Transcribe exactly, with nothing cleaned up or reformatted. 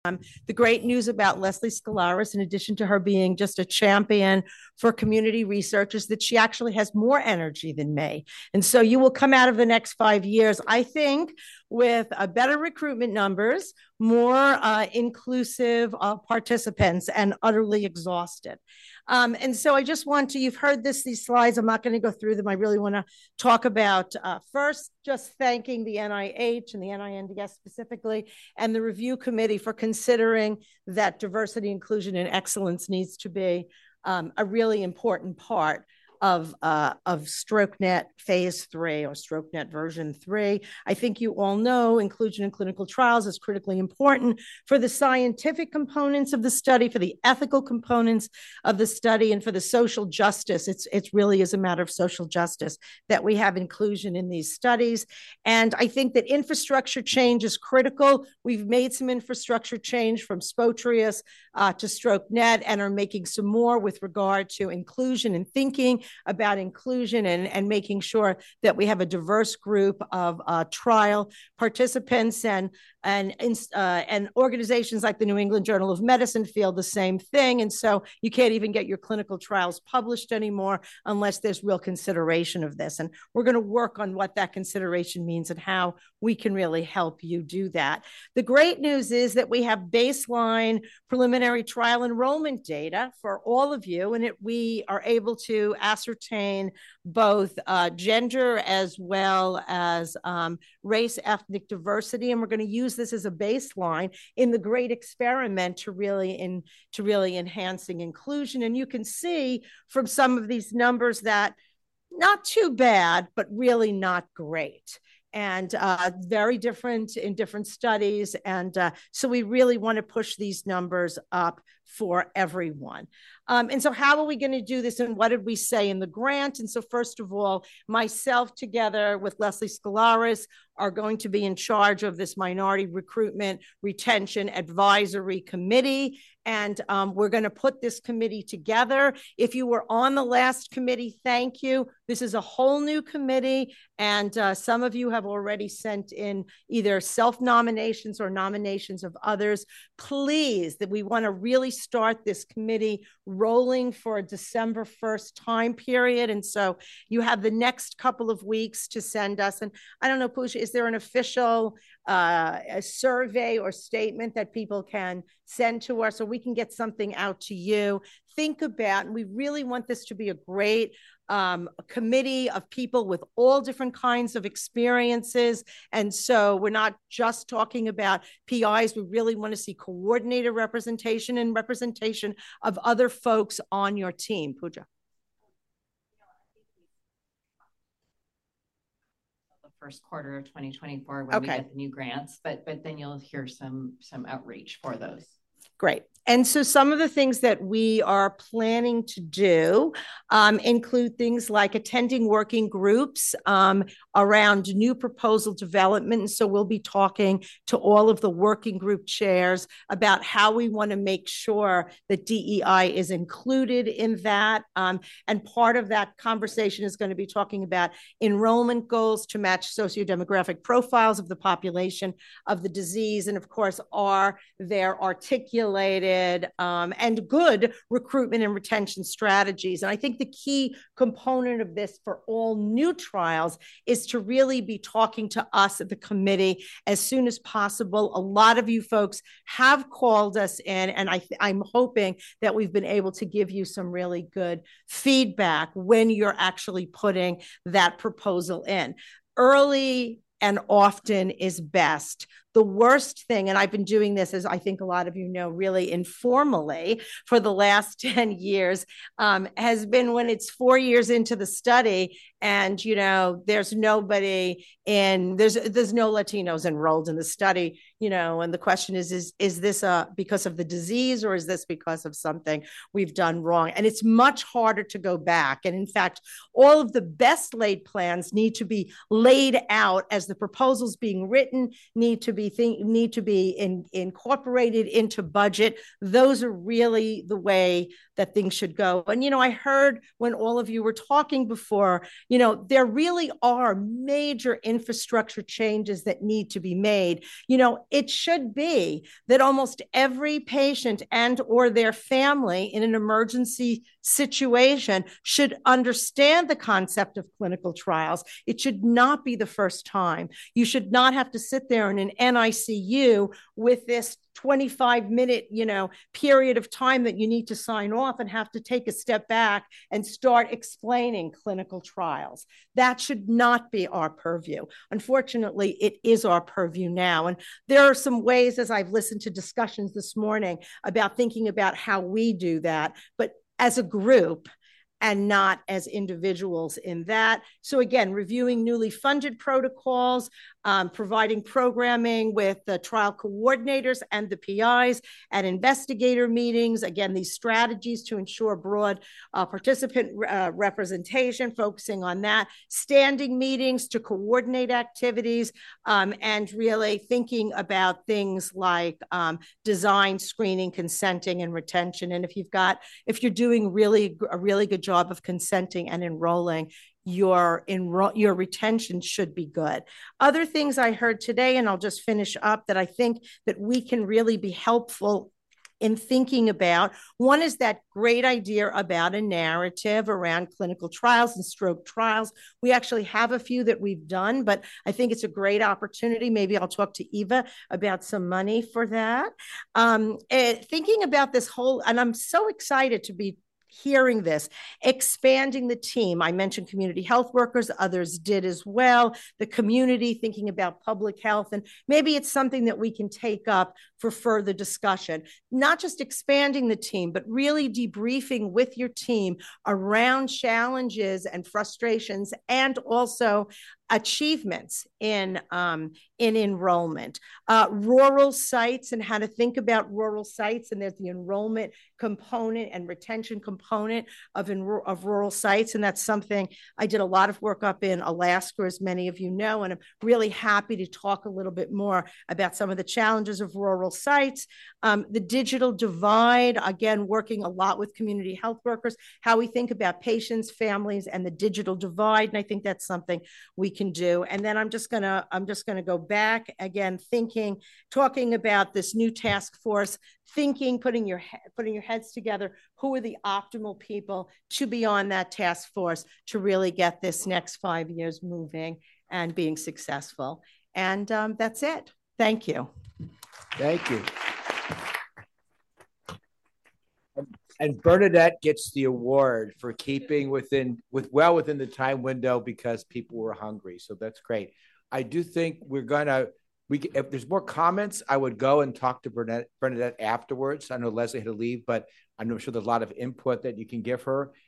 The great news about Leslie Scalaris, in addition to her being just a champion for community research, is that she actually has more energy than me. And so you will come out of the next five years, I think, with uh, better recruitment numbers, more uh, inclusive uh, participants, and utterly exhausted. Um, and so I just want to, you've heard this, these slides, I'm not going to go through them. I really want to talk about uh, first, just thanking the N I H and the N I N D S specifically, and the review committee for considering that diversity, inclusion, and excellence needs to be um, a really important part of uh, of StrokeNet phase three or StrokeNet version three. I think you all know inclusion in clinical trials is critically important for the scientific components of the study, for the ethical components of the study, and for the social justice. It's, it really is a matter of social justice that we have inclusion in these studies. And I think that infrastructure change is critical. We've made some infrastructure change from SPOTRIUS uh, to StrokeNet and are making some more with regard to inclusion and thinking about inclusion and, and making sure that we have a diverse group of uh, trial participants, and and uh, and organizations like the New England Journal of Medicine feel the same thing. And so you can't even get your clinical trials published anymore unless there's real consideration of this. And we're going to work on what that consideration means and how we can really help you do that. The great news is that we have baseline preliminary trial enrollment data for all of you, and it, we are able to ascertain both uh, gender as well as um, race, ethnic diversity, and we're going to use this as a baseline in the great experiment to really in to really enhancing inclusion. And you can see from some of these numbers that not too bad, but really not great. And uh, very different in different studies. And uh, so we really want to push these numbers up for everyone. Um, and so how are we going to do this, and what did we say in the grant? And so first of all, myself together with Leslie Scalaris are going to be in charge of this minority recruitment retention advisory committee. And um, we're going to put this committee together. If you were on the last committee, thank you. This is a whole new committee. And uh, some of you have already sent in either self-nominations or nominations of others. Please, that we want to really start this committee rolling for a December first time period. And so you have the next couple of weeks to send us. And I don't know, Pooja, is there an official uh, a survey or statement that people can send to us, so we can get something out to you? Think about, and we really want this to be a great um, committee of people with all different kinds of experiences. And so we're not just talking about P Is. We really want to see coordinated representation and representation of other folks on your team. Pooja. First quarter of twenty twenty-four when okay. we get the new grants, but but then you'll hear some some outreach for those. Great. And so some of the things that we are planning to do um, include things like attending working groups um, around new proposal development. And so we'll be talking to all of the working group chairs about how we want to make sure that D E I is included in that. Um, and part of that conversation is going to be talking about enrollment goals to match sociodemographic profiles of the population of the disease. And of course, are there articulated Um, and good recruitment and retention strategies. And I think the key component of this for all new trials is to really be talking to us at the committee as soon as possible. A lot of you folks have called us in, and I I'm hoping that we've been able to give you some really good feedback when you're actually putting that proposal in. Early and often is best. The worst thing, and I've been doing this, as I think a lot of you know, really informally for the last ten years, um, has been when it's four years into the study and, you know, there's nobody in, there's there's no Latinos enrolled in the study, you know, and the question is, is, is this a, because of the disease, or is this because of something we've done wrong? And it's much harder to go back. And in fact, all of the best laid plans need to be laid out as the proposals being written need to be be think, need to be in, incorporated into budget. Those are really the way that things should go. And, you know, I heard when all of you were talking before, you know, there really are major infrastructure changes that need to be made. You know, it should be that almost every patient and or their family in an emergency situation should understand the concept of clinical trials. It should not be the first time. You should not have to sit there in an N I C U with this twenty-five minute, you know, period of time that you need to sign off and have to take a step back and start explaining clinical trials. That should not be our purview. Unfortunately, it is our purview now. And there are some ways, as I've listened to discussions this morning, about thinking about how we do that. But as a group, and not as individuals in that. So again, reviewing newly funded protocols, um, providing programming with the trial coordinators and the P Is at investigator meetings. Again, these strategies to ensure broad uh, participant uh, representation, focusing on that. Standing meetings to coordinate activities, um, and really thinking about things like um, design, screening, consenting, and retention. And if you've got, if you're doing really a really good job of consenting and enrolling, your enroll your retention should be good. Other things I heard today, and I'll just finish up, that I think that we can really be helpful in thinking about. One is that great idea about a narrative around clinical trials and stroke trials. We actually have a few that we've done, but I think it's a great opportunity. Maybe I'll talk to Eva about some money for that. Um, thinking about this whole, and I'm so excited to be hearing this, expanding the team. I mentioned community health workers, others did as well. The community, thinking about public health, and maybe it's something that we can take up for further discussion. Not just expanding the team, but really debriefing with your team around challenges and frustrations, and also achievements in um, in enrollment. Uh, rural sites and how to think about rural sites, and there's the enrollment component and retention component of, in, of rural sites, and that's something I did a lot of work up in Alaska, as many of you know, and I'm really happy to talk a little bit more about some of the challenges of rural sites. Um, the digital divide, again, working a lot with community health workers, how we think about patients, families, and the digital divide, and I think that's something we can do. And then I'm just gonna I'm just gonna go back again, thinking, talking about this new task force, thinking, putting your putting your heads together. Who are the optimal people to be on that task force to really get this next five years moving and being successful? And um, that's it. Thank you. Thank you. And Bernadette gets the award for keeping within, with well within the time window, because people were hungry. So that's great. I do think we're gonna, we if there's more comments, I would go and talk to Bernadette, Bernadette afterwards. I know Leslie had to leave, but I'm sure there's a lot of input that you can give her.